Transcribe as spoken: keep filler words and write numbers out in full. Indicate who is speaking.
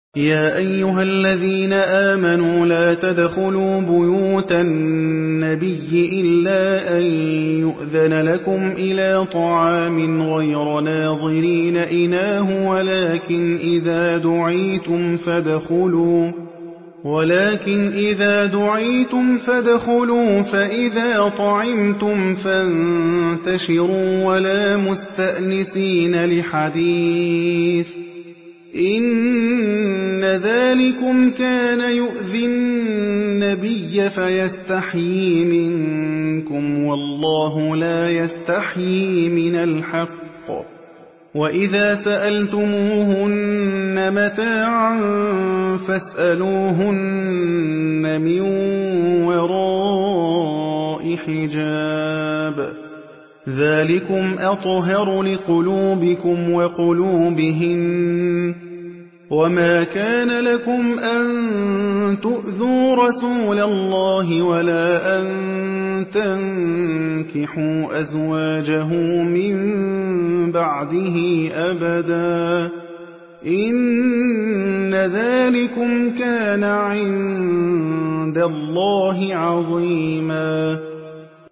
Speaker 1: يَا أَيُّهَا الَّذِينَ آمَنُوا لَا تَدْخُلُوا بُيُوتَ النَّبِيِّ إِلَّا أَن يُؤْذَنَ لَكُمْ إِلَىٰ طَعَامٍ غَيْرَ نَاظِرِينَ إِنَاهُ وَلَٰكِنْ إِذَا دُعِيتُمْ فَادْخُلُوا ولكن إذا دعيتم فادخلوا فإذا طعمتم فانتشروا ولا مستأنسين لحديث إن ذلكم كان يؤذي النبي فيستحيي منكم والله لا يستحيي من الحق وإذا سألتموهن متاعا فاسألوهن من وراء حجاب ذلكم أطهر لقلوبكم وقلوبهن وما كان لكم أن تؤذوا رسول الله ولا أن تنكحوا أزواجه من بعده أبدا إن ذلكم كان عند الله عظيما